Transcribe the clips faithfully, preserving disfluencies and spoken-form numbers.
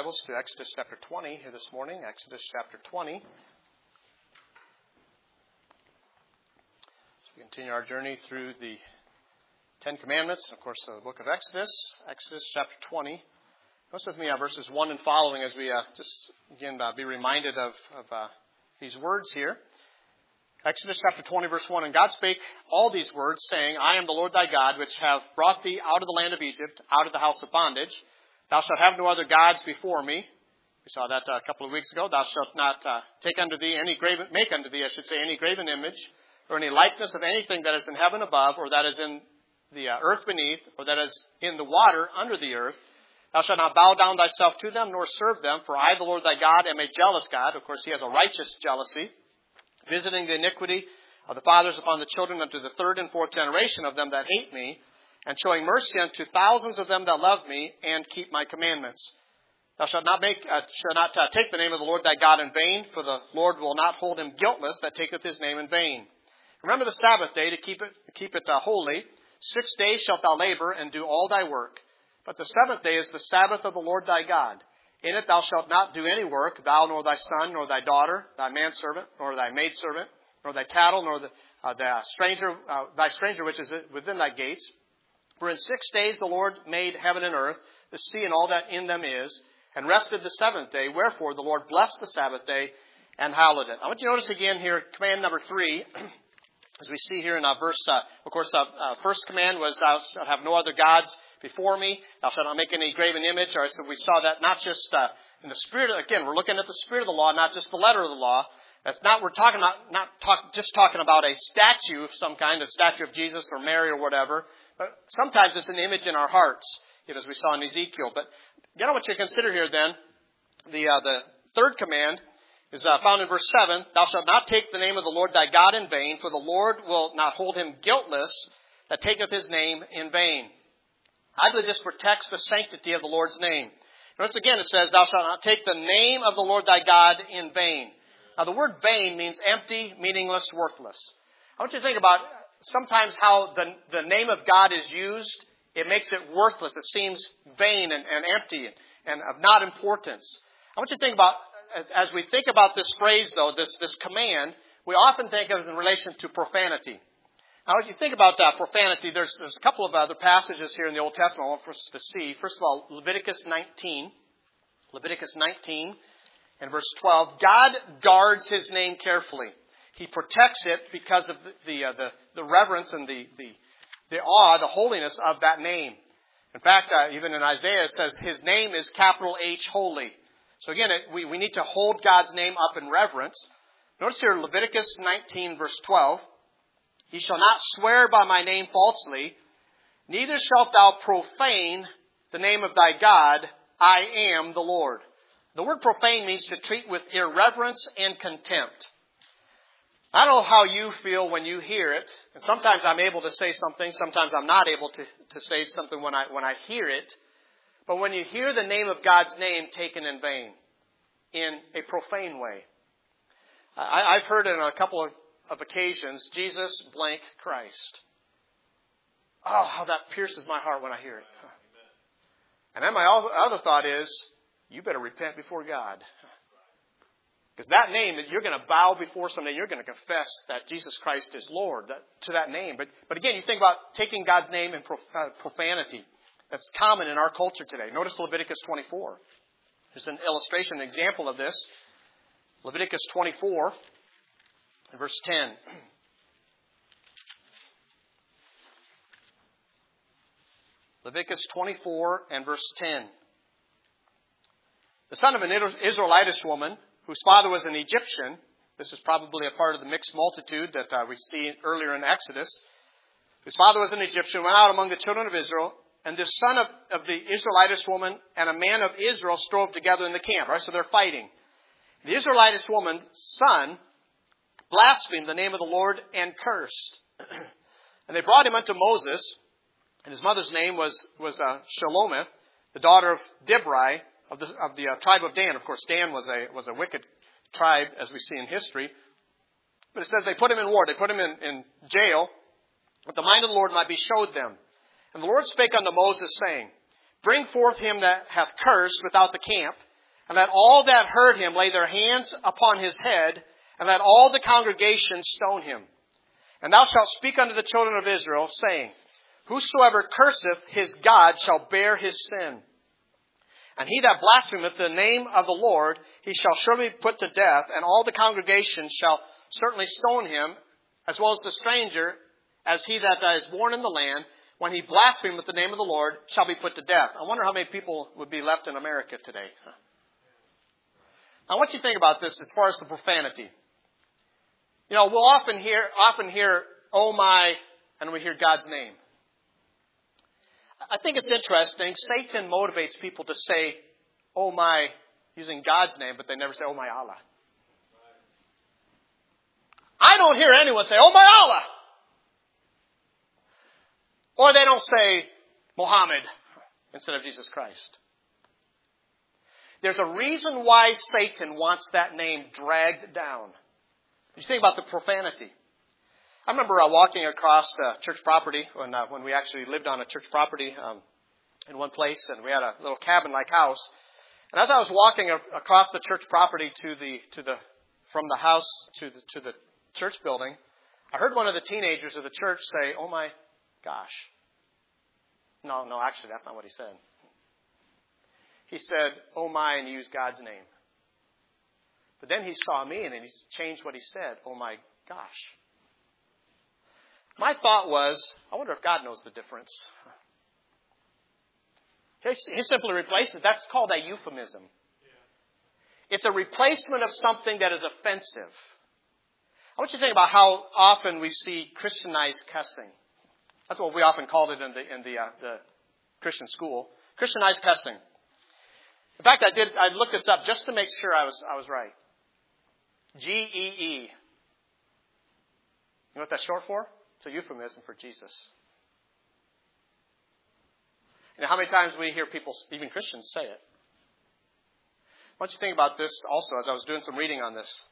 Bibles to Exodus chapter twenty here this morning. Exodus chapter twenty. So we continue our journey through the Ten Commandments, and of course the book of Exodus. Exodus chapter twenty. Notice with me uh, verses one and following as we uh, just again uh, be reminded of, of uh, these words here. Exodus chapter twenty, verse one, And God spake all these words, saying, I am the Lord thy God, which have brought thee out of the land of Egypt, out of the house of bondage. Thou shalt have no other gods before me. We saw that uh, a couple of weeks ago. Thou shalt not uh, take unto thee any graven, make unto thee, I should say, any graven image, or any likeness of anything that is in heaven above, or that is in the uh, earth beneath, or that is in the water under the earth. Thou shalt not bow down thyself to them, nor serve them, for I, the Lord thy God, am a jealous God. Of course, he has a righteous jealousy, visiting the iniquity of the fathers upon the children unto the third and fourth generation of them that hate me, and showing mercy unto thousands of them that love me, and keep my commandments. Thou shalt not make, uh, shalt not uh, take the name of the Lord thy God in vain, for the Lord will not hold him guiltless that taketh his name in vain. Remember the Sabbath day to keep it, keep it uh, holy. Six days shalt thou labor and do all thy work. But the seventh day is the Sabbath of the Lord thy God. In it thou shalt not do any work, thou nor thy son, nor thy daughter, thy manservant, nor thy maidservant, nor thy cattle, nor the, uh, the stranger, uh, thy stranger which is within thy gates. For in six days the Lord made heaven and earth, the sea and all that in them is, and rested the seventh day. Wherefore the Lord blessed the Sabbath day and hallowed it. I want you to notice again here, command number three, as we see here in uh, verse, uh, of course, uh, uh, first command was, thou shalt have no other gods before me. Thou shalt not make any graven image. Or, so we saw that not just uh, in the spirit, of, again, we're looking at the spirit of the law, not just the letter of the law. That's not, we're talking about, not talk, just talking about a statue of some kind, a statue of Jesus or Mary or whatever. But sometimes it's an image in our hearts, you know, as we saw in Ezekiel. But you know what you consider here then, the uh, the third command is uh, found in verse seven. Thou shalt not take the name of the Lord thy God in vain, for the Lord will not hold him guiltless that taketh his name in vain. I believe this protects the sanctity of the Lord's name. Notice again it says, Thou shalt not take the name of the Lord thy God in vain. Now the word vain means empty, meaningless, worthless. I want you to think about sometimes how the, the name of God is used, it makes it worthless. It seems vain and, and empty and, and of not importance. I want you to think about, as, as we think about this phrase, though, this, this command, we often think of it in relation to profanity. Now, if you think about that profanity, there's, there's a couple of other passages here in the Old Testament I want for us to see. First of all, Leviticus nineteen. Leviticus nineteen and verse twelve. God guards his name carefully. He protects it because of the the, uh, the, the reverence and the, the the awe, the holiness of that name. In fact, uh, even in Isaiah it says his name is capital H holy. So again, it, we, we need to hold God's name up in reverence. Notice here Leviticus nineteen verse twelve. Ye shall not swear by my name falsely, neither shalt thou profane the name of thy God. I am the Lord. The word profane means to treat with irreverence and contempt. I don't know how you feel when you hear it. And sometimes I'm able to say something. Sometimes I'm not able to, to say something when I, when I hear it. But when you hear the name of God's name taken in vain, in a profane way. I, I've heard it on a couple of, of occasions, Jesus blank Christ. Oh, how that pierces my heart when I hear it. And then my other thought is, you better repent before God. Because that name, that you're going to bow before someday, you're going to confess that Jesus Christ is Lord that, to that name. But but again, you think about taking God's name in prof, uh, profanity. That's common in our culture today. Notice Leviticus twenty-four. There's an illustration, an example of this. Leviticus twenty-four, and verse ten. Leviticus twenty-four and verse ten. The son of an Israelitish woman, whose father was an Egyptian. This is probably a part of the mixed multitude that uh, we see earlier in Exodus. Whose father was an Egyptian, went out among the children of Israel, and this son of, of the Israelitish woman and a man of Israel strove together in the camp. Right, so they're fighting. The Israelitish woman's son blasphemed the name of the Lord and cursed. And they brought him unto Moses, and his mother's name was, was uh, Shelomith, the daughter of Dibri, of the, of the uh, tribe of Dan. Of course, Dan was a was a wicked tribe, as we see in history. But it says they put him in war. They put him in, in jail, that the mind of the Lord might be showed them. And the Lord spake unto Moses, saying, Bring forth him that hath cursed without the camp, and let all that heard him lay their hands upon his head, and let all the congregation stone him. And thou shalt speak unto the children of Israel, saying, Whosoever curseth his God shall bear his sin. And he that blasphemeth the name of the Lord, he shall surely be put to death, and all the congregation shall certainly stone him, as well as the stranger, as he that is born in the land, when he blasphemeth the name of the Lord, shall be put to death. I wonder how many people would be left in America today. Now, what you think about this as far as the profanity? You know, we'll often hear, often hear, oh my, and we hear God's name. I think it's interesting. Satan motivates people to say, oh my, using God's name, but they never say, oh my Allah. I don't hear anyone say, oh my Allah. Or they don't say Muhammad instead of Jesus Christ. There's a reason why Satan wants that name dragged down. You think about the profanity. I remember uh, walking across uh, church property when uh, when we actually lived on a church property um, in one place, and we had a little cabin-like house. And as I was walking a- across the church property to the to the from the house to the to the church building, I heard one of the teenagers of the church say, "Oh my gosh!" No, no, actually, that's not what he said. He said, "Oh my," and he used God's name. But then he saw me, and he changed what he said. Oh my gosh. My thought was, I wonder if God knows the difference. He, he simply replaced it. That's called a euphemism. It's a replacement of something that is offensive. I want you to think about how often we see Christianized cussing. That's what we often called it in the in the, uh, the Christian school. Christianized cussing. In fact, I did. I looked this up just to make sure I was I was right. G E E. You know what that's short for? It's a euphemism for Jesus. You know how many times we hear people, even Christians, say it? Why don't you think about this also as I was doing some reading on this?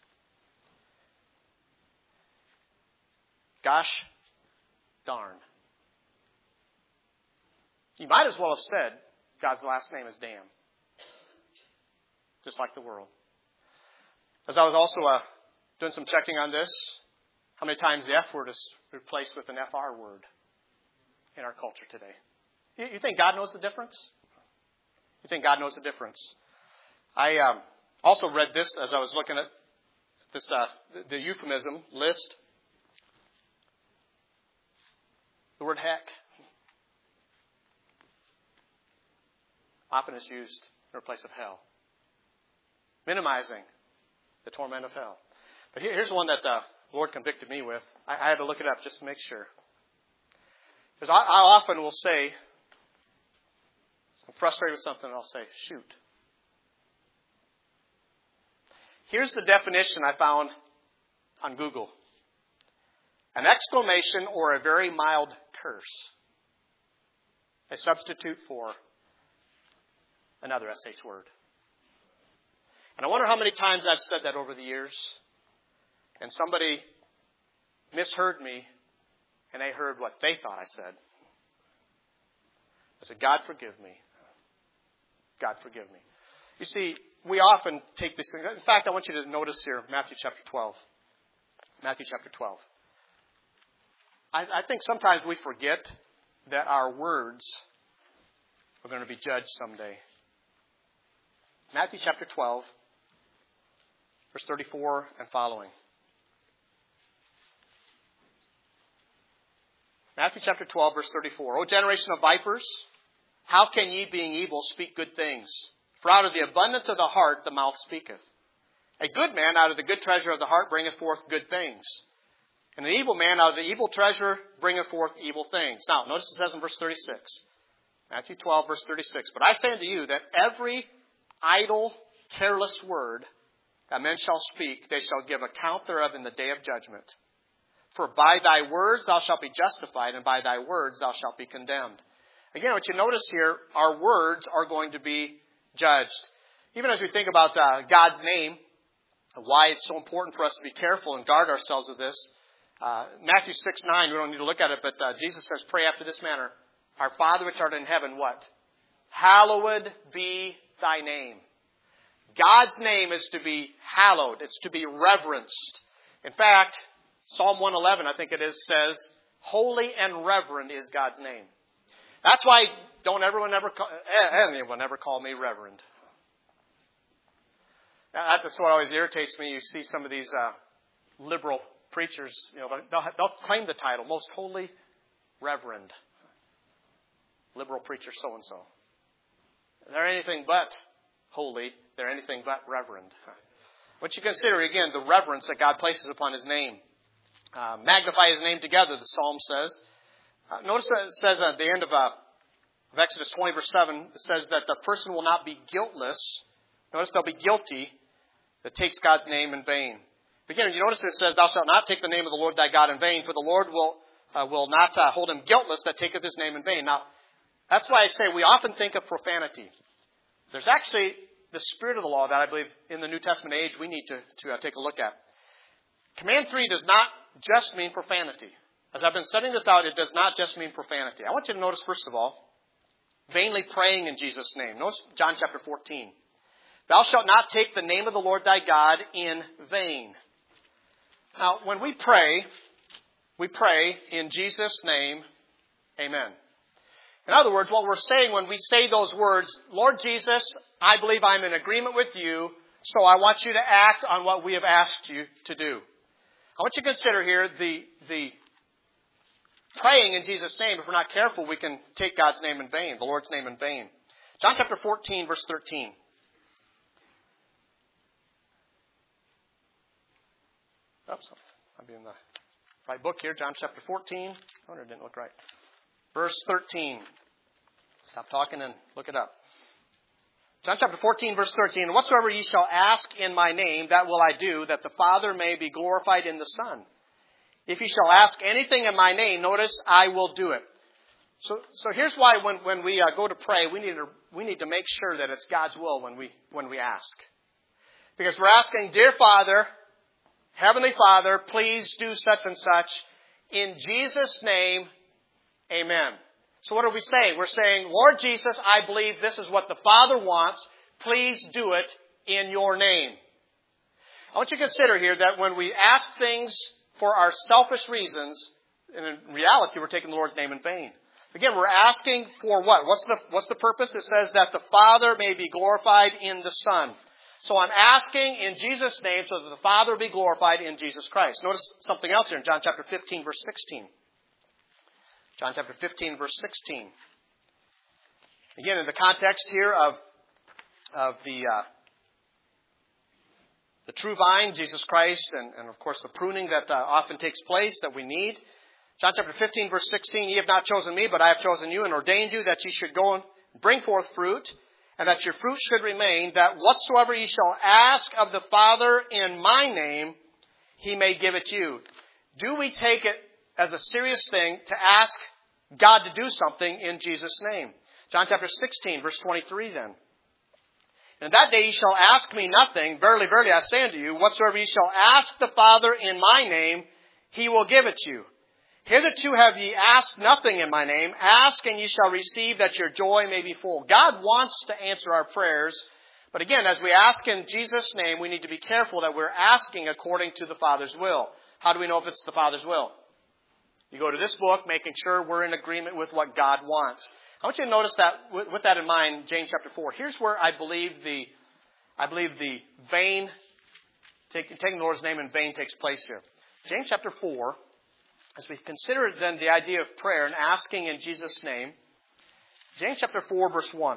Gosh darn. You might as well have said God's last name is damn. Just like the world. As I was also uh, doing some checking on this, how many times the F word is replaced with an F R word in our culture today? You, you think God knows the difference? You think God knows the difference? I um, also read this as I was looking at this uh, the, the euphemism list. The word heck often is used in place of hell, minimizing the torment of hell. But here, here's one that the Lord convicted me with. I, I had to look it up just to make sure. Because I, I often will say, I'm frustrated with something, and I'll say, shoot. Here's the definition I found on Google. An exclamation or a very mild curse. A substitute for another S H word. And I wonder how many times I've said that over the years. And somebody misheard me, and they heard what they thought I said. I said, God forgive me. God forgive me. You see, we often take this thing. In fact, I want you to notice here, Matthew chapter twelve. Matthew chapter twelve. I, I think sometimes we forget that our words are going to be judged someday. Matthew chapter twelve, verse thirty-four and following. Matthew chapter twelve, verse thirty-four. O generation of vipers, how can ye, being evil, speak good things? For out of the abundance of the heart the mouth speaketh. A good man out of the good treasure of the heart bringeth forth good things. And an evil man out of the evil treasure bringeth forth evil things. Now, notice it says in verse thirty-six. Matthew twelve, verse thirty-six. But I say unto you that every idle, careless word that men shall speak, they shall give account thereof in the day of judgment. For by thy words thou shalt be justified, and by thy words thou shalt be condemned. Again, what you notice here, our words are going to be judged. Even as we think about uh, God's name, why it's so important for us to be careful and guard ourselves with this. Uh, Matthew six nine, we don't need to look at it, but uh, Jesus says, pray after this manner. Our Father which art in heaven, what? Hallowed be thy name. God's name is to be hallowed. It's to be reverenced. In fact, Psalm one eleven, I think it is, says, holy and reverend is God's name. That's why don't everyone ever call, anyone ever call me reverend. That's what always irritates me. You see some of these uh, liberal preachers, you know, they'll, they'll claim the title, most holy reverend. Liberal preacher so-and-so. They're anything but holy. They're anything but reverend. What you consider, again, the reverence that God places upon His name. Uh, magnify His name together, the Psalm says. Uh, notice that it says at the end of, uh, of Exodus twenty, verse seven, it says that the person will not be guiltless. Notice they'll be guilty that takes God's name in vain. Again, you notice it says, thou shalt not take the name of the Lord thy God in vain, for the Lord will uh, will not uh, hold him guiltless that taketh His name in vain. Now, that's why I say we often think of profanity. There's actually the spirit of the law that I believe in the New Testament age we need to, to uh, take a look at. Command three does not just mean profanity. As I've been studying this out, it does not just mean profanity. I want you to notice, first of all, vainly praying in Jesus' name. Notice John chapter fourteen. Thou shalt not take the name of the Lord thy God in vain. Now, when we pray, we pray in Jesus' name, amen. In other words, what we're saying when we say those words, Lord Jesus, I believe I'm in agreement with you, so I want you to act on what we have asked you to do. I want you to consider here the, the praying in Jesus' name. If we're not careful, we can take God's name in vain, the Lord's name in vain. John chapter fourteen, verse thirteen. Oops, I'll be in the right book here. John chapter fourteen. I wonder it didn't look right. Verse thirteen. Stop talking and look it up. John chapter fourteen, verse thirteen. And whatsoever ye shall ask in my name, that will I do, that the Father may be glorified in the Son. If ye shall ask anything in my name, notice, I will do it. So, so here's why when, when we uh, go to pray, we need to, we need to make sure that it's God's will when we, when we ask. Because we're asking, dear Father, Heavenly Father, please do such and such. In Jesus' name, amen. So what are we saying? We're saying, Lord Jesus, I believe this is what the Father wants. Please do it in your name. I want you to consider here that when we ask things for our selfish reasons, and in reality, we're taking the Lord's name in vain. Again, we're asking for what? What's the, what's the purpose? It says that the Father may be glorified in the Son. So I'm asking in Jesus' name so that the Father will be glorified in Jesus Christ. Notice something else here in John chapter fifteen, verse sixteen. John chapter fifteen, verse sixteen. Again, in the context here of, of the, uh, the true vine, Jesus Christ, and, and of course the pruning that uh, often takes place that we need. John chapter fifteen, verse sixteen, ye have not chosen me, but I have chosen you and ordained you that ye should go and bring forth fruit, and that your fruit should remain, that whatsoever ye shall ask of the Father in my name, He may give it you. Do we take it as a serious thing to ask God to do something in Jesus' name? John chapter sixteen, verse twenty-three then. And that day ye shall ask me nothing. Verily, verily, I say unto you, whatsoever ye shall ask the Father in my name, He will give it you. Hitherto have ye asked nothing in my name. Ask and ye shall receive, that your joy may be full. God wants to answer our prayers. But again, as we ask in Jesus' name, we need to be careful that we're asking according to the Father's will. How do we know if it's the Father's will? You go to this book, making sure we're in agreement with what God wants. I want you to notice that, with that in mind, James chapter four. Here's where I believe the, I believe the vain, taking the Lord's name in vain takes place here. James chapter four. As we consider then the idea of prayer and asking in Jesus' name, James chapter four, verse one.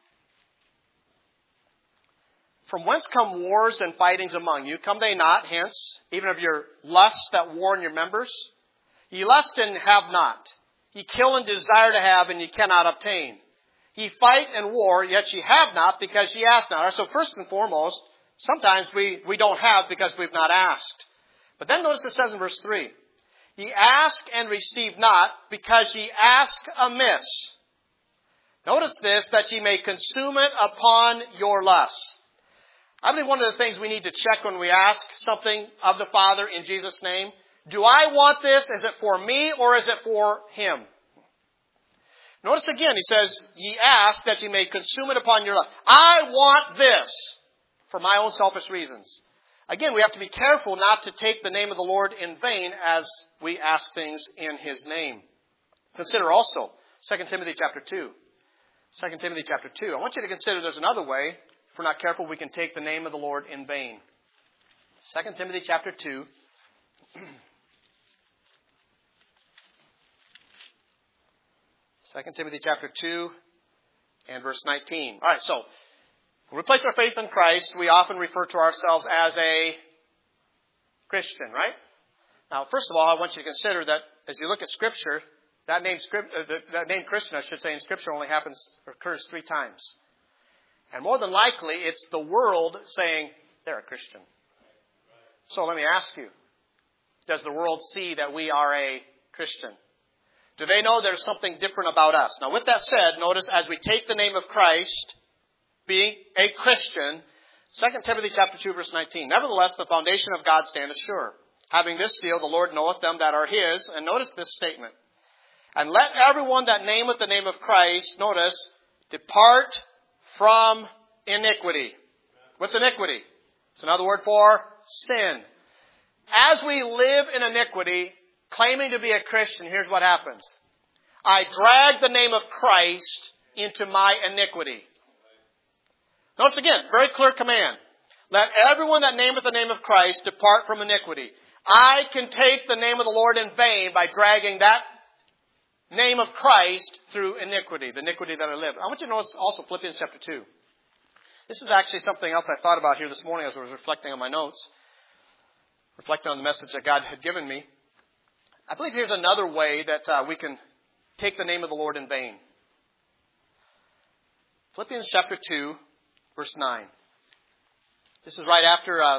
From whence come wars and fightings among you? Come they not hence, even of your lusts that war in your members? Ye lust and have not. Ye kill and desire to have, and ye cannot obtain. Ye fight and war, yet ye have not, because ye ask not. So first and foremost, sometimes we, we don't have because we've not asked. But then notice it says in verse three. Ye ask and receive not, because ye ask amiss. Notice this, that ye may consume it upon your lusts. I believe one of the things we need to check when we ask something of the Father in Jesus' name, do I want this? Is it for me or is it for Him? Notice again, he says, ye ask that ye may consume it upon your lust. I want this for my own selfish reasons. Again, we have to be careful not to take the name of the Lord in vain as we ask things in His name. Consider also Second Timothy chapter two. Second Timothy chapter two. I want you to consider there's another way, if we're not careful, we can take the name of the Lord in vain. Second Timothy chapter two. Second Timothy chapter two and verse nineteen. All right, so when we place our faith in Christ, we often refer to ourselves as a Christian, right? Now, first of all, I want you to consider that as you look at Scripture, that name, that name Christian, I should say, in Scripture only happens, occurs three times. And more than likely, it's the world saying they're a Christian. So let me ask you, does the world see that we are a Christian? Do they know there's something different about us? Now, with that said, notice as we take the name of Christ, being a Christian, Second Timothy chapter two, verse nineteen. Nevertheless, the foundation of God standeth sure. Having this seal, the Lord knoweth them that are His. And notice this statement. And let everyone that nameth the name of Christ, notice, depart from iniquity. What's iniquity? It's another word for sin. As we live in iniquity, claiming to be a Christian, here's what happens. I drag the name of Christ into my iniquity. Notice again, very clear command. Let everyone that nameth the name of Christ depart from iniquity. I can take the name of the Lord in vain by dragging that name of Christ through iniquity, the iniquity that I live. I want you to notice also Philippians chapter two. This is actually something else I thought about here this morning as I was reflecting on my notes, reflecting on the message that God had given me. I believe here's another way that uh, we can take the name of the Lord in vain. Philippians chapter two, verse nine. This is right after uh,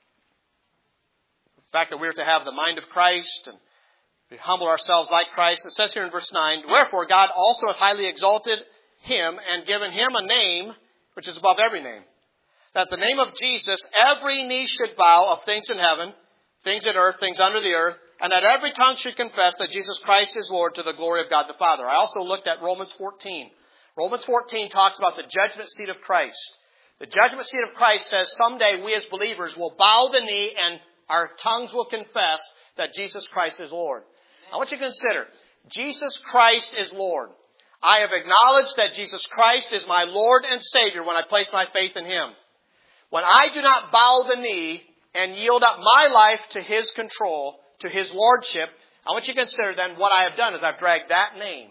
the fact that we're to have the mind of Christ and we humble ourselves like Christ. It says here in verse nine, wherefore God also hath highly exalted Him and given Him a name which is above every name, that the name of Jesus every knee should bow of things in heaven, things in earth, things under the earth, and that every tongue should confess that Jesus Christ is Lord to the glory of God the Father. I also looked at Romans fourteen. Romans fourteen talks about the judgment seat of Christ. The judgment seat of Christ says someday we as believers will bow the knee and our tongues will confess that Jesus Christ is Lord. I want you to consider, Jesus Christ is Lord. I have acknowledged that Jesus Christ is my Lord and Savior when I place my faith in Him. When I do not bow the knee and yield up my life to His control, to His Lordship, I want you to consider then what I have done is I've dragged that name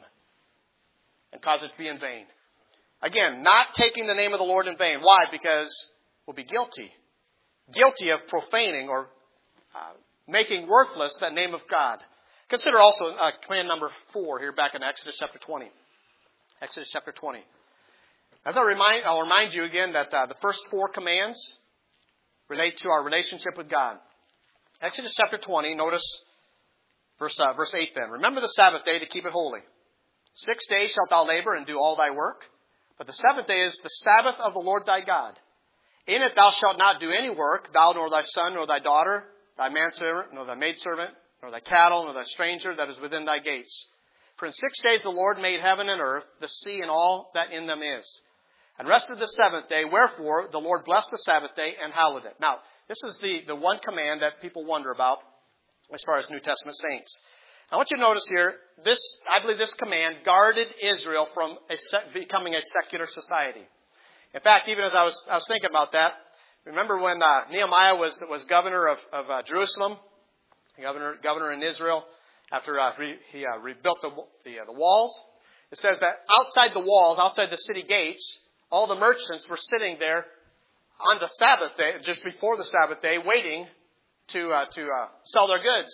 and caused it to be in vain. Again, not taking the name of the Lord in vain. Why? Because we'll be guilty. Guilty of profaning or uh, making worthless that name of God. Consider also uh, command number four here back in Exodus chapter twenty. Exodus chapter twenty. As I remind, I'll remind you again that uh, the first four commands relate to our relationship with God. Exodus chapter twenty, notice verse, uh, verse eight then. Remember the Sabbath day to keep it holy. Six days shalt thou labor and do all thy work. But the seventh day is the Sabbath of the Lord thy God. In it thou shalt not do any work, thou nor thy son nor thy daughter, thy manservant nor thy maidservant, nor thy cattle nor thy stranger that is within thy gates. For in six days the Lord made heaven and earth, the sea and all that in them is. And rested the seventh day, wherefore the Lord blessed the Sabbath day and hallowed it. Now, this is the, the one command that people wonder about as far as New Testament saints. I want you to notice here, this, I believe this command guarded Israel from a sec, becoming a secular society. In fact, even as I was, I was thinking about that, remember when uh, Nehemiah was, was governor of, of uh, Jerusalem, governor, governor in Israel, after uh, re, he uh, rebuilt the, the, uh, the walls? It says that outside the walls, outside the city gates, all the merchants were sitting there on the Sabbath day, just before the Sabbath day, waiting to, uh, to uh, sell their goods.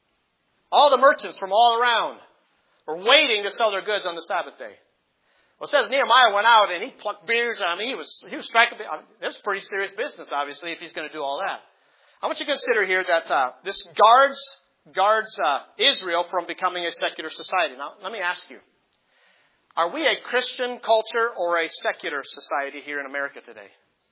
All the merchants from all around were waiting to sell their goods on the Sabbath day. Well, it says Nehemiah went out and he plucked beards. I mean, he was he was striking. I mean, this is pretty serious business, obviously, if he's going to do all that. I want you to consider here that uh, this guards guards uh, Israel from becoming a secular society. Now, let me ask you: are we a Christian culture or a secular society here in America today?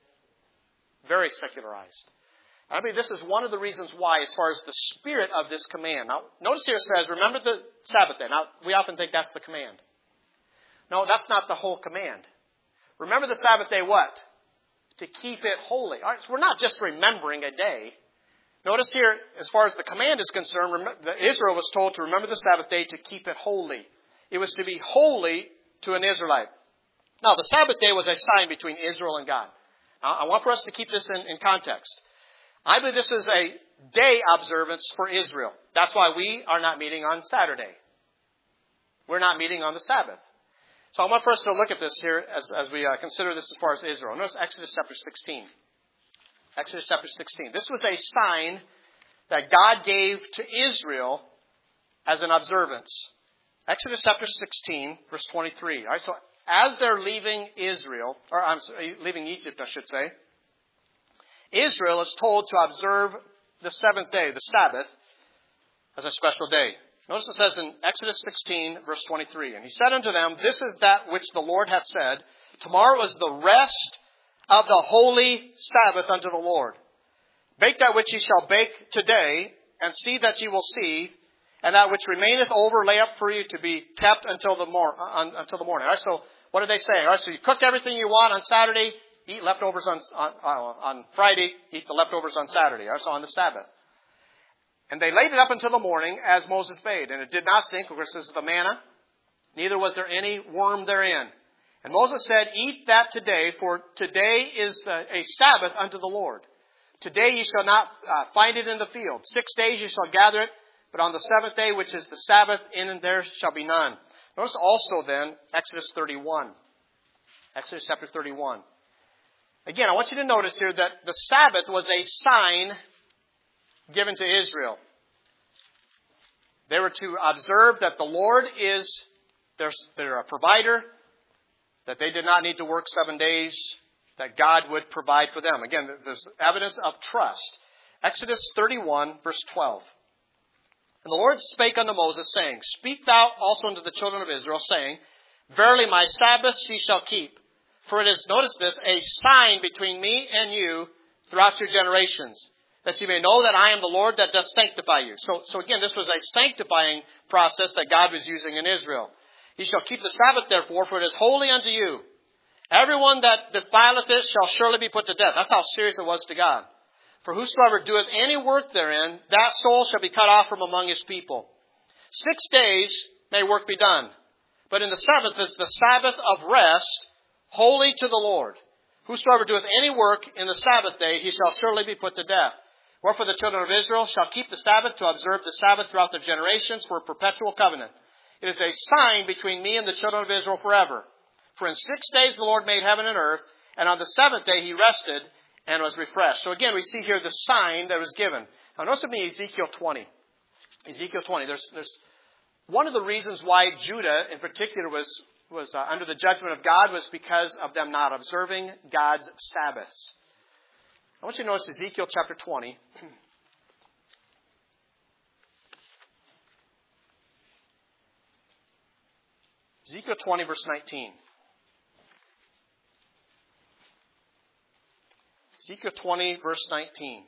Very secularized. I mean, this is one of the reasons why, as far as the spirit of this command. Now, notice here it says, remember the Sabbath day. Now, we often think that's the command. No, that's not the whole command. Remember the Sabbath day what? to keep it holy. All right, so we're not just remembering a day. Notice here, as far as the command is concerned, Israel was told to remember the Sabbath day to keep it holy. It was to be holy to an Israelite. Now, the Sabbath day was a sign between Israel and God. Now, I want for us to keep this in, in context. I believe this is a day observance for Israel. That's why we are not meeting on Saturday. We're not meeting on the Sabbath. So I want for us to look at this here as, as we uh, consider this as far as Israel. Notice Exodus chapter sixteen. Exodus chapter sixteen. This was a sign that God gave to Israel as an observance. Exodus chapter sixteen, verse twenty-three. All right, so as they're leaving Israel, or I'm sorry, leaving Egypt, I should say, Israel is told to observe the seventh day, the Sabbath, as a special day. Notice it says in Exodus sixteen, verse twenty-three, and he said unto them, this is that which the Lord hath said, tomorrow is the rest of the holy Sabbath unto the Lord. Bake that which ye shall bake today, and see that ye will see, and that which remaineth over lay up for you to be kept until the, mor- uh, until the morning. All right, so what do they say? All right, so you cook everything you want on Saturday, eat leftovers on, on, uh, on Friday, eat the leftovers on Saturday. All right, so on the Sabbath. And they laid it up until the morning, as Moses bade. And it did not stink, of course, this is the manna. Neither was there any worm therein. And Moses said, eat that today, for today is a Sabbath unto the Lord. Today ye shall not uh, find it in the field. Six days ye shall gather it, but on the seventh day, which is the Sabbath, in and there shall be none. Notice also then, Exodus thirty-one. Exodus chapter thirty-one. Again, I want you to notice here that the Sabbath was a sign given to Israel. They were to observe that the Lord is their, their provider, that they did not need to work seven days, that God would provide for them. Again, there's evidence of trust. Exodus thirty-one, verse twelve. And the Lord spake unto Moses, saying, speak thou also unto the children of Israel, saying, verily my Sabbaths ye shall keep. For it is, notice this, a sign between me and you throughout your generations, that you may know that I am the Lord that doth sanctify you. So, so again, this was a sanctifying process that God was using in Israel. Ye shall keep the Sabbath, therefore, for it is holy unto you. Everyone that defileth it shall surely be put to death. That's how serious it was to God. For whosoever doeth any work therein, that soul shall be cut off from among his people. Six days may work be done, but in the seventh is the Sabbath of rest, holy to the Lord. Whosoever doeth any work in the Sabbath day, he shall surely be put to death. Wherefore the children of Israel shall keep the Sabbath to observe the Sabbath throughout their generations for a perpetual covenant. It is a sign between me and the children of Israel forever. For in six days the Lord made heaven and earth, and on the seventh day he rested and was refreshed. So again, we see here the sign that was given. Now notice with me Ezekiel twenty. Ezekiel twenty. There's, there's one of the reasons why Judah in particular was, was uh, under the judgment of God was because of them not observing God's Sabbaths. I want you to notice Ezekiel chapter twenty. Ezekiel twenty, verse nineteen. Ezekiel twenty, verse nineteen.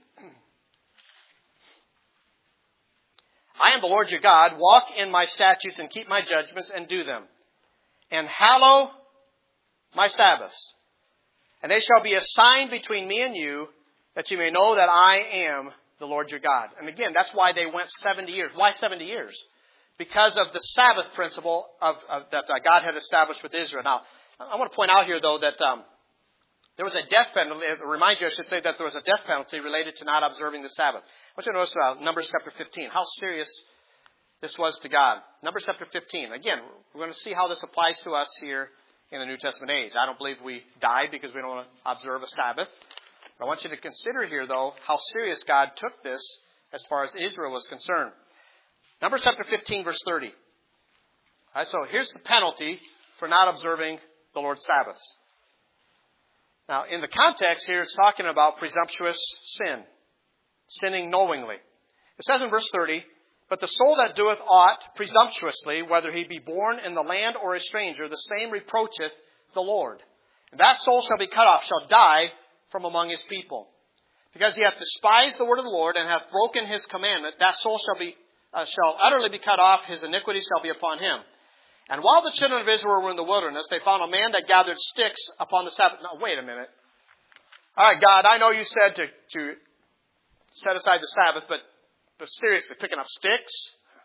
I am the Lord your God. Walk in my statutes and keep my judgments and do them. And hallow my Sabbaths. And they shall be a sign between me and you, that you may know that I am the Lord your God. And again, that's why they went seventy years. Why seventy years? Because of the Sabbath principle of, of, that uh, God had established with Israel. Now, I want to point out here, though, that um, there was a death penalty. As a reminder, I should say that there was a death penalty related to not observing the Sabbath. I want you to notice uh, Numbers chapter fifteen, how serious this was to God. Numbers chapter fifteen. Again, we're going to see how this applies to us here in the New Testament age. I don't believe we died because we don't want to observe a Sabbath. But I want you to consider here, though, how serious God took this as far as Israel was concerned. Numbers chapter fifteen, verse thirty. All right, so here's the penalty for not observing the Lord's Sabbaths. Now, in the context here, it's talking about presumptuous sin, sinning knowingly. It says in verse thirty, but the soul that doeth aught presumptuously, whether he be born in the land or a stranger, the same reproacheth the Lord. And that soul shall be cut off, shall die from among his people. Because he hath despised the word of the Lord and hath broken his commandment, that soul shall be uh, shall utterly be cut off, his iniquity shall be upon him. And while the children of Israel were in the wilderness, they found a man that gathered sticks upon the Sabbath. Now, wait a minute. All right, God, I know you said to, to set aside the Sabbath, but, but seriously, picking up sticks?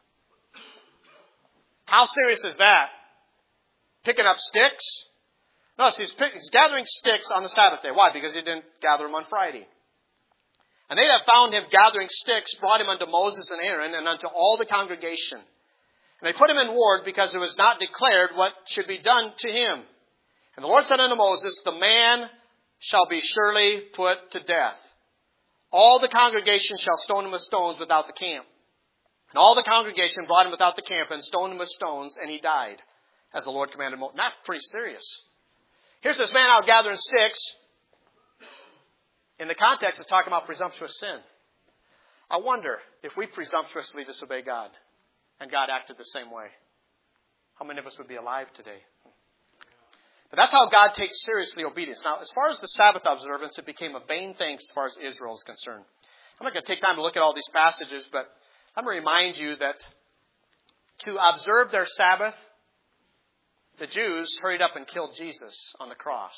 How serious is that? Picking up sticks? No, he's, pick, he's gathering sticks on the Sabbath day. Why? Because he didn't gather them on Friday. And they that found him gathering sticks brought him unto Moses and Aaron and unto all the congregation. And they put him in ward because it was not declared what should be done to him. And the Lord said unto Moses, the man shall be surely put to death. All the congregation shall stone him with stones without the camp. And all the congregation brought him without the camp and stoned him with stones, and he died, as the Lord commanded Moses. Not pretty serious. Here's this man out gathering sticks. In the context, it's talking about presumptuous sin. I wonder if we presumptuously disobey God, and God acted the same way, how many of us would be alive today? But that's how God takes seriously obedience. Now, as far as the Sabbath observance, it became a vain thing as far as Israel is concerned. I'm not going to take time to look at all these passages, but I'm going to remind you that to observe their Sabbath, the Jews hurried up and killed Jesus on the cross,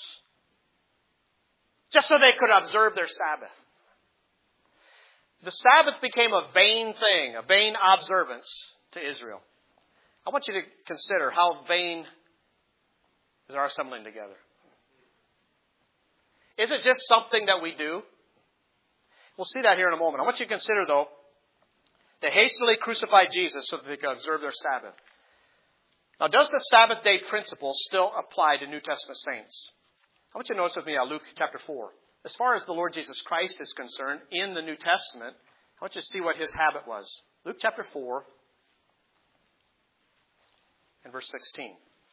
just so they could observe their Sabbath. The Sabbath became a vain thing, a vain observance to Israel. I want you to consider how vain is our assembling together. Is it just something that we do? We'll see that here in a moment. I want you to consider, though, they hastily crucified Jesus so that they could observe their Sabbath. Now, does the Sabbath day principle still apply to New Testament saints? I want you to notice with me uh, Luke chapter four. As far as the Lord Jesus Christ is concerned, in the New Testament, I want you to see what his habit was. Luke chapter four and verse sixteen.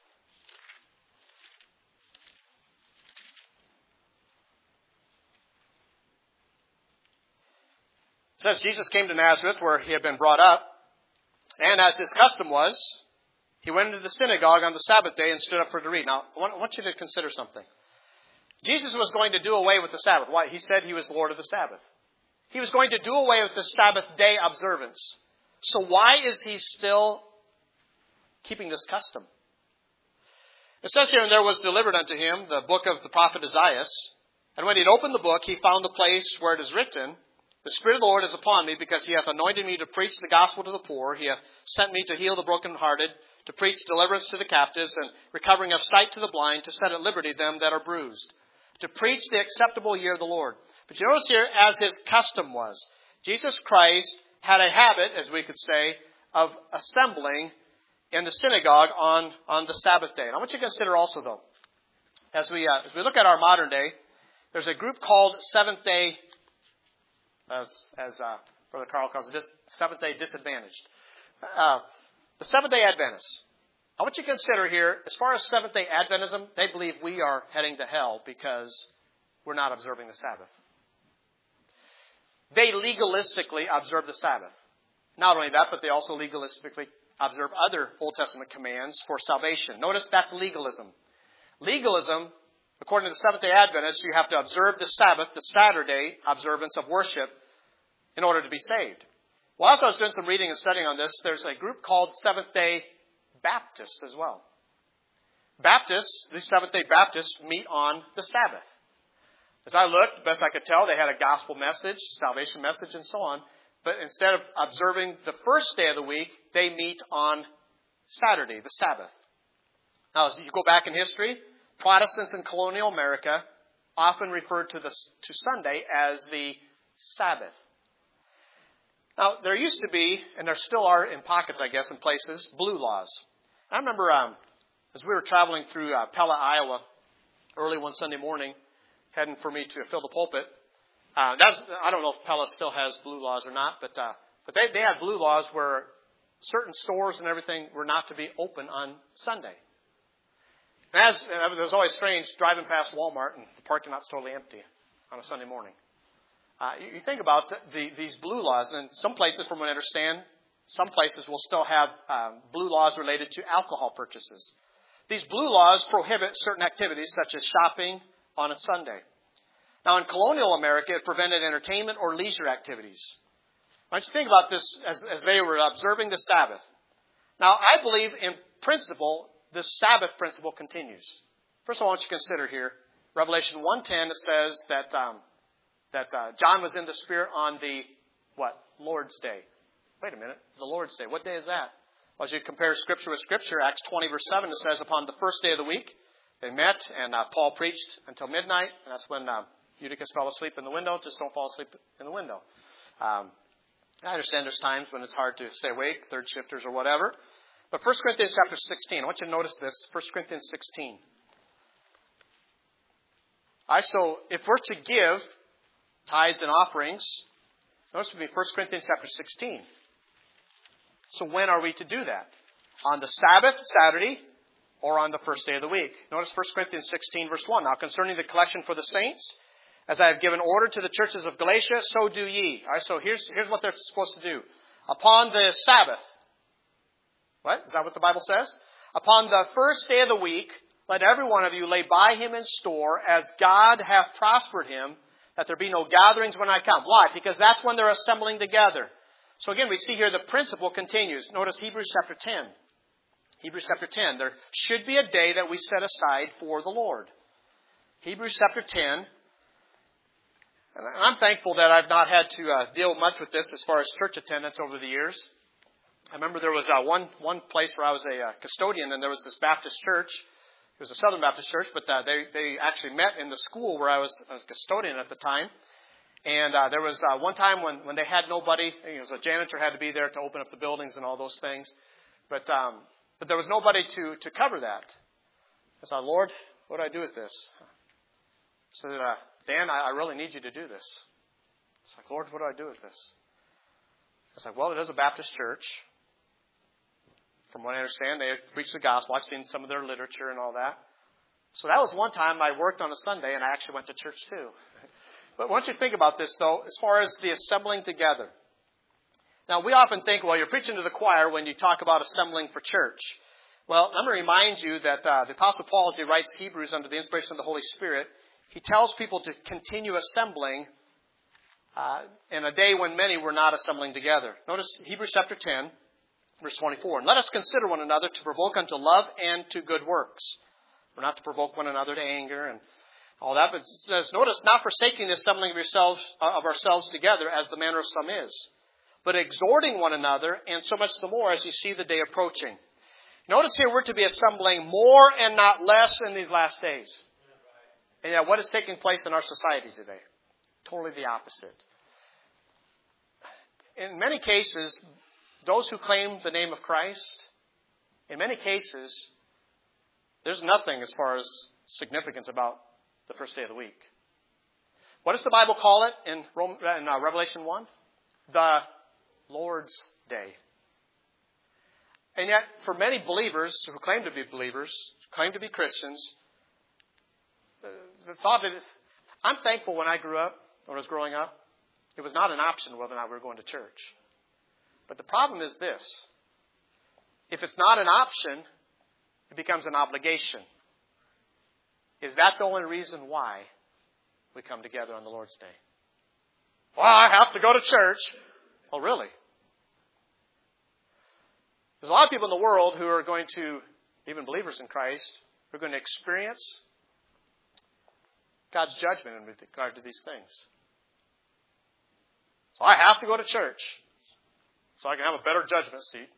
It says, Jesus came to Nazareth where he had been brought up, and as his custom was, he went into the synagogue on the Sabbath day and stood up for to read. Now, I want, I want you to consider something. Jesus was going to do away with the Sabbath. Why? He said he was Lord of the Sabbath. He was going to do away with the Sabbath day observance. So why is he still keeping this custom? It says here, and there was delivered unto him the book of the prophet Isaiah. And when he had opened the book, he found the place where it is written, the Spirit of the Lord is upon me, because he hath anointed me to preach the gospel to the poor. He hath sent me to heal the brokenhearted, to preach deliverance to the captives, and recovering of sight to the blind, to set at liberty them that are bruised, to preach the acceptable year of the Lord. But you notice here, as his custom was, Jesus Christ had a habit, as we could say, of assembling in the synagogue on, on the Sabbath day. And I want you to consider also, though, as we uh, as we look at our modern day, there's a group called Seventh-day, as, as uh, Brother Carl calls it, Seventh-day Disadvantaged. Uh, the Seventh-day Adventists. I want you to consider here, as far as Seventh-day Adventism, they believe we are heading to hell because we're not observing the Sabbath. They legalistically observe the Sabbath. Not only that, but they also legalistically observe other Old Testament commands for salvation. Notice that's legalism. Legalism, according to the Seventh-day Adventists, you have to observe the Sabbath, the Saturday observance of worship, in order to be saved. Well, as I was doing some reading and studying on this, there's a group called Seventh-day Baptists as well. Baptists, these Seventh-day Baptists, meet on the Sabbath. As I looked, best I could tell, they had a gospel message, salvation message, and so on. But instead of observing the first day of the week, they meet on Saturday, the Sabbath. Now, as you go back in history, Protestants in colonial America often referred to, the, to Sunday as the Sabbath. Now, there used to be, and there still are in pockets, I guess, in places, blue laws. I remember um, as we were traveling through uh, Pella, Iowa, early one Sunday morning, heading for me to fill the pulpit. Uh, that's, I don't know if Pella still has blue laws or not, but uh, but they, they had blue laws where certain stores and everything were not to be open on Sunday. And as and it was always strange driving past Walmart and the parking lot's totally empty on a Sunday morning. Uh, you, you think about the, the, these blue laws, and some places, from what I understand, some places will still have um, blue laws related to alcohol purchases. These blue laws prohibit certain activities such as shopping on a Sunday. Now, in colonial America, it prevented entertainment or leisure activities. Why don't you think about this as, as they were observing the Sabbath? Now, I believe in principle, the Sabbath principle continues. First of all, I want you to consider here Revelation one ten, it says that um, that uh, John was in the Spirit on the, what? Lord's Day. Wait a minute. The Lord's Day. What day is that? Well, as you compare Scripture with Scripture, Acts twenty, verse seven, it says, upon the first day of the week, they met, and uh, Paul preached until midnight, and that's when uh, Eutychus fell asleep in the window. Just don't fall asleep in the window. Um, I understand there's times when it's hard to stay awake, third shifters or whatever. But First Corinthians chapter sixteen, I want you to notice this. First Corinthians sixteen. I so if we're to give tithes and offerings, notice with me First Corinthians chapter sixteen. So when are we to do that? On the Sabbath, Saturday, or on the first day of the week? Notice First Corinthians sixteen, verse one. Now concerning the collection for the saints, as I have given order to the churches of Galatia, so do ye. All right, so here's, here's what they're supposed to do. Upon the Sabbath. What? Is that what the Bible says? Upon the first day of the week, let every one of you lay by him in store, as God hath prospered him, that there be no gatherings when I come. Why? Because that's when they're assembling together. So again, we see here the principle continues. Notice Hebrews chapter ten. Hebrews chapter ten. There should be a day that we set aside for the Lord. Hebrews chapter ten. And I'm thankful that I've not had to uh, deal much with this as far as church attendance over the years. I remember there was uh, one one place where I was a uh, custodian, and there was this Baptist church. It was a Southern Baptist church, but uh, they they actually met in the school where I was a custodian at the time. And uh, there was uh, one time when, when they had nobody. You know, so a janitor had to be there to open up the buildings and all those things. But um, but there was nobody to, to cover that. I said, Lord, what do I do with this? So uh, Dan, I, I really need you to do this. It's like, Lord, what do I do with this? It's like, well, it is a Baptist church. From what I understand, they preach the gospel. I've seen some of their literature and all that. So that was one time I worked on a Sunday, and I actually went to church too. But once you think about this, though, as far as the assembling together. Now, we often think, well, you're preaching to the choir when you talk about assembling for church. Well, let me remind you that uh, the Apostle Paul, as he writes Hebrews under the inspiration of the Holy Spirit, he tells people to continue assembling uh, in a day when many were not assembling together. Notice Hebrews chapter ten, verse twenty-four. And let us consider one another to provoke unto love and to good works. We're not to provoke one another to anger and all that, but it says, notice, not forsaking the assembling of yourselves uh, of ourselves together, as the manner of some is, but exhorting one another, and so much the more as you see the day approaching. Notice here we're to be assembling more and not less in these last days. And yet, what is taking place in our society today? Totally the opposite. In many cases, those who claim the name of Christ, in many cases, there's nothing as far as significance about the first day of the week. What does the Bible call it in, Rome, in uh, Revelation one? The Lord's Day. And yet, for many believers who claim to be believers, claim to be Christians, the, the thought that it's, I'm thankful when I grew up, when I was growing up, it was not an option whether or not we were going to church. But the problem is this. If it's not an option, it becomes an obligation. Is that the only reason why we come together on the Lord's Day? Well, I have to go to church. Oh, really? There's a lot of people in the world who are going to, even believers in Christ, who are going to experience God's judgment in regard to these things. So I have to go to church so I can have a better judgment seat.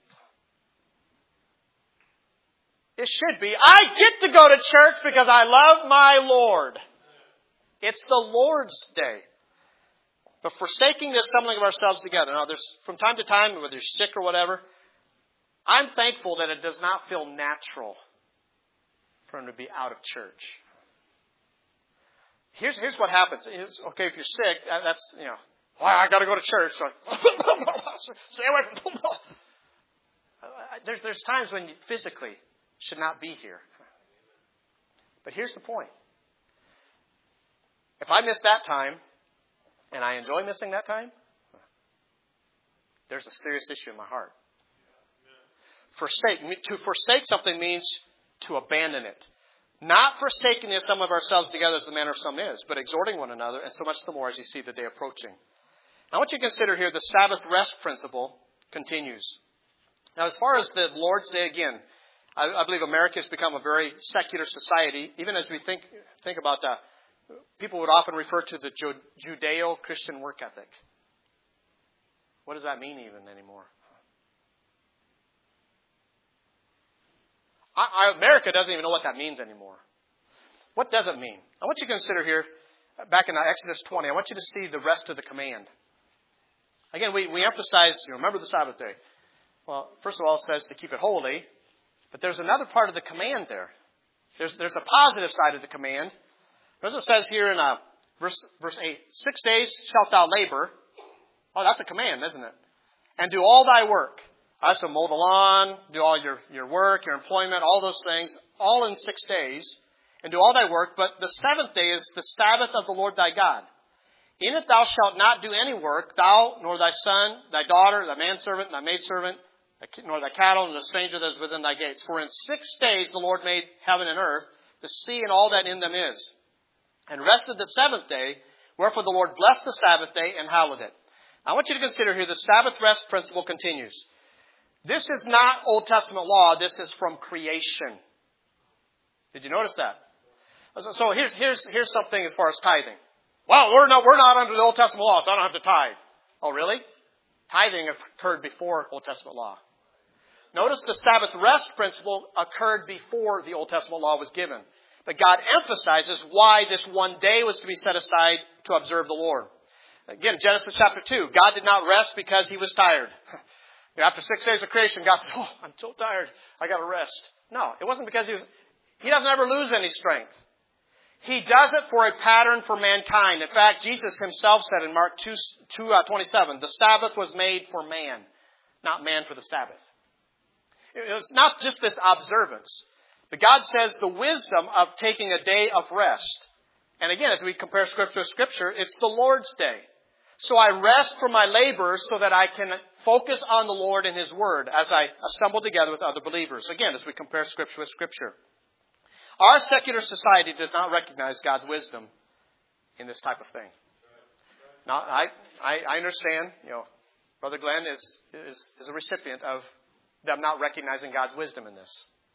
It should be, I get to go to church because I love my Lord. It's the Lord's Day. But forsaking the assembling of ourselves together. Now, there's from time to time, whether you're sick or whatever, I'm thankful that it does not feel natural for him to be out of church. Here's, here's what happens. It's, okay, if you're sick, that's, you know, well, I got to go to church. So stay away from there's, there's times when you physically should not be here. But here's the point. If I miss that time, and I enjoy missing that time, there's a serious issue in my heart. Forsake. To forsake something means to abandon it. Not forsaking the assembling of ourselves together as the manner of some is, but exhorting one another, and so much the more as you see the day approaching. Now, I want you to consider here the Sabbath rest principle continues. Now, as far as the Lord's Day, again, I, I believe America has become a very secular society. Even as we think think about uh, people would often refer to the Judeo-Christian work ethic. What does that mean even anymore? I, I, America doesn't even know what that means anymore. What does it mean? I want you to consider here, back in Exodus twenty, I want you to see the rest of the command. Again, we, we emphasize, you know, remember the Sabbath day. Well, first of all, it says to keep it holy. But there's another part of the command there. There's, there's a positive side of the command. As it says here in uh, verse, verse eight, six days shalt thou labor. Oh, that's a command, isn't it? And do all thy work. I have to mow the lawn, do all your, your work, your employment, all those things, all in six days. And do all thy work. But the seventh day is the Sabbath of the Lord thy God. In it thou shalt not do any work, thou, nor thy son, thy daughter, thy manservant, thy maidservant, nor thy cattle, nor the stranger that is within thy gates. For in six days the Lord made heaven and earth, the sea and all that in them is. And rested the seventh day, wherefore the Lord blessed the Sabbath day and hallowed it. I want you to consider here the Sabbath rest principle continues. This is not Old Testament law, this is from creation. Did you notice that? So here's, here's, here's something as far as tithing. Well, we're not, we're not under the Old Testament law, so I don't have to tithe. Oh, really? Tithing occurred before Old Testament law. Notice the Sabbath rest principle occurred before the Old Testament law was given. But God emphasizes why this one day was to be set aside to observe the Lord. Again, Genesis chapter two, God did not rest because He was tired. After six days of creation, God said, oh, I'm so tired, I got to rest. No, it wasn't because He was, He doesn't ever lose any strength. He does it for a pattern for mankind. In fact, Jesus Himself said in Mark two twenty-seven, the Sabbath was made for man, not man for the Sabbath. It's not just this observance. But God says the wisdom of taking a day of rest. And again, as we compare Scripture to Scripture, it's the Lord's day. So I rest from my labor so that I can focus on the Lord and His Word as I assemble together with other believers. Again, as we compare Scripture with Scripture. Our secular society does not recognize God's wisdom in this type of thing. Now, I, I, I understand, you know, Brother Glenn is, is, is a recipient of them not recognizing God's wisdom in this.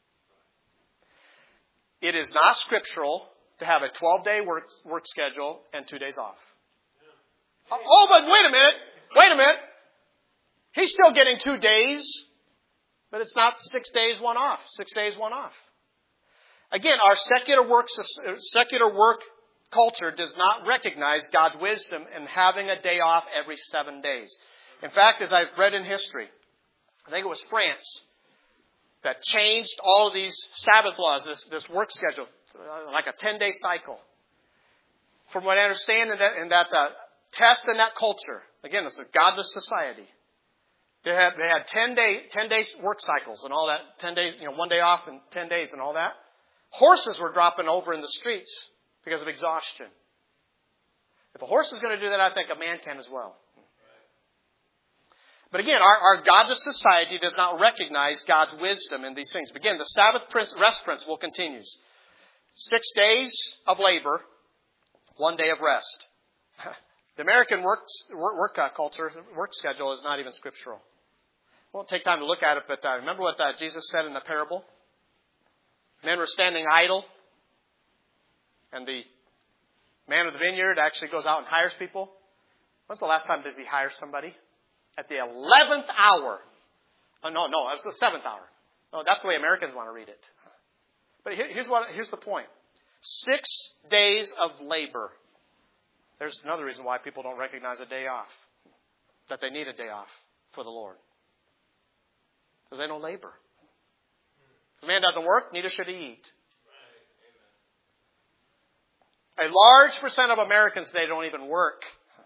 It is not scriptural to have a twelve-day work, work schedule and two days off. Oh, but wait a minute. Wait a minute. He's still getting two days, but it's not six days, one off. Six days, one off. Again, our secular work, secular work culture does not recognize God's wisdom in having a day off every seven days. In fact, as I've read in history, I think it was France that changed all of these Sabbath laws, this, this work schedule, like a ten-day cycle. From what I understand in that, in that uh, test and that culture, again, it's a godless society. They had they had ten day ten days work cycles and all that, ten days, you know, one day off and ten days and all that. Horses were dropping over in the streets because of exhaustion. If a horse is going to do that, I think a man can as well. But again, our, our godless society does not recognize God's wisdom in these things. But again, the Sabbath rest principle continues. Six days of labor, one day of rest. The American work, work, work uh, culture, work schedule is not even scriptural. We won't take time to look at it, but uh, remember what uh, Jesus said in the parable? Men were standing idle, and the man of the vineyard actually goes out and hires people. When's the last time does he hire somebody? At the eleventh hour. Oh, no, no, it was the seventh hour. No, that's the way Americans want to read it. But here, here's what here's the point. Six days of labor. There's another reason why people don't recognize a day off. That they need a day off for the Lord. Because they don't labor. If a man doesn't work, neither should he eat. A large percent of Americans today don't even work.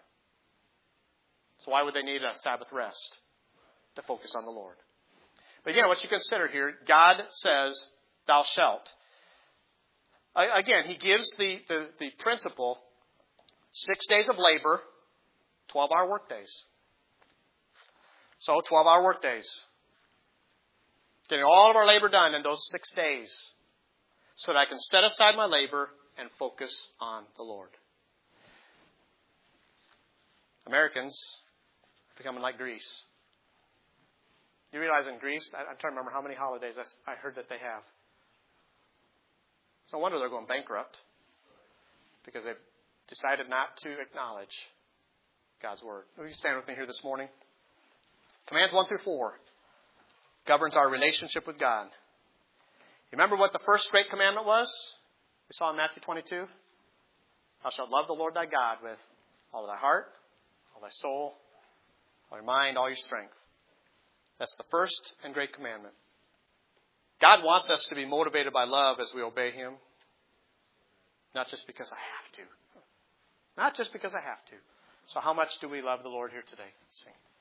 So why would they need a Sabbath rest? To focus on the Lord. But again, what you consider here, God says, thou shalt. Again, He gives the, the, the principle, six days of labor, twelve-hour work days. So, twelve-hour work days. Getting all of our labor done in those six days so that I can set aside my labor and focus on the Lord. Americans are becoming like Greece. You realize in Greece, I'm trying to remember how many holidays I heard that they have. It's no wonder they're going bankrupt. because they've decided not to acknowledge God's Word. Will you stand with me here this morning? Commands one through four governs our relationship with God. You remember what the first great commandment was? We saw in Matthew twenty-two. Thou shalt love the Lord thy God with all of thy heart, all thy soul, all your mind, all your strength. That's the first and great commandment. God wants us to be motivated by love as we obey Him. Not just because I have to. Not just because I have to. So how much do we love the Lord here today? Sing.